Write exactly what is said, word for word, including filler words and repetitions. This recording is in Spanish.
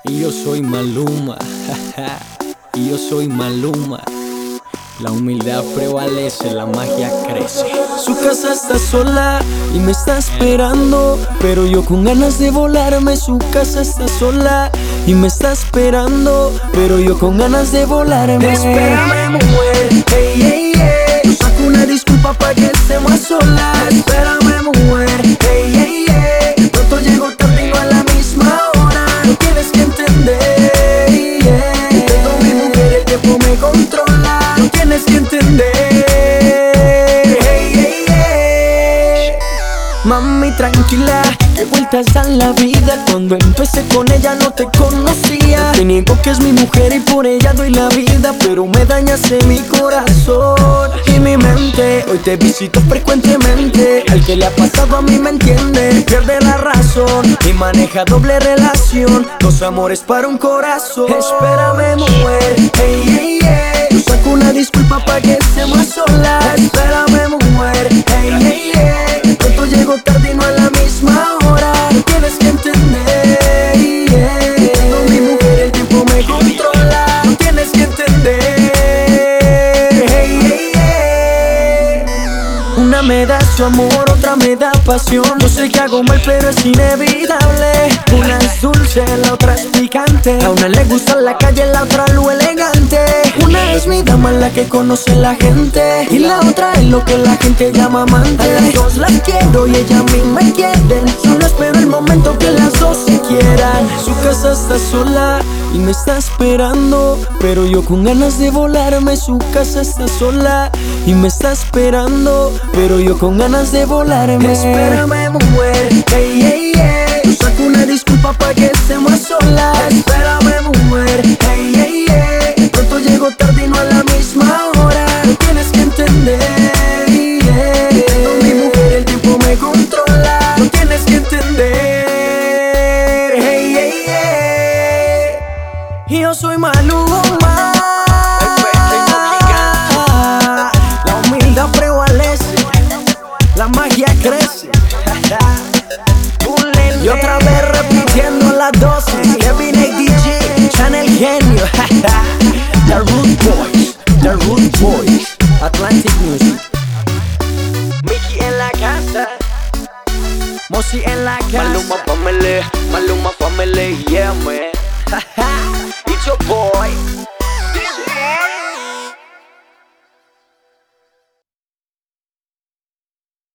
Y yo soy Maluma, y yo soy Maluma. La humildad prevalece, la magia crece. Su casa está sola y me está esperando, pero yo con ganas de volarme. Su casa está sola y me está esperando, pero yo con ganas de volarme. Espérame, mujer, hey, hey, hey. Yo saco una disculpa para que estemos a solas. Espérame, mujer, hey, hey, hey. Pronto llego tarde y no a la misma hora. No tienes que entender, yeah. Tengo mi mujer, el tiempo me controla. No tienes que entender, hey, hey, hey. Mami, tranquila, que vueltas dan la vida. Cuando empecé con ella no te conocía. Te niego que es mi mujer y por ella doy la vida, pero me dañaste mi corazón y mi mente. Hoy te visito frecuentemente. Al que le ha pasado a mí me entiende. Pierde la razón y maneja doble relación. Dos amores para un corazón. Espérame, mujer, hey, hey, hey. Yo saco una disculpa para que estemos a solas. Espérame, mujer, hey, hey, hey. Pronto llego tarde y no a la misma hora. No tienes que entender, yeah. Tengo mi mujer, el tiempo me controla. No tienes que entender, hey, hey, hey. Una me da su amor, otra me da pasión. No sé qué hago mal, pero es inevitable. Una es dulce, la otra es picante. A una le gusta la calle, la otra lo elegante. Una es mi dama, la que conoce la gente, y la otra es lo que la gente llama amante. A las dos las quiero y ella a mí me quieren. Solo espero el momento que las dos se quieran. Su casa está sola y me está esperando, pero yo con ganas de volarme. Su casa está sola y me está esperando, pero yo con ganas de volarme. Espérame, mujer, hey, hey, hey. Yo saco una disculpa para que estemos a solas. Espérame, mujer, hey, hey, hey. Pronto llego tarde y no a la misma hora. No tienes que entender, yeah. Tengo mi mujer, el tiempo me controla. No tienes que entender, hey, hey, hey. Y yo soy Maluma. La humildad prevalece, la magia crece. Y otra vez repitiendo las dosis. Kevin A D G, Channel Genio. The Root Boys, The Root Boys, Atlantic Music. Mickey en la casa, Mosi en la casa. Maluma family, Maluma family, yeah man. It's your boy.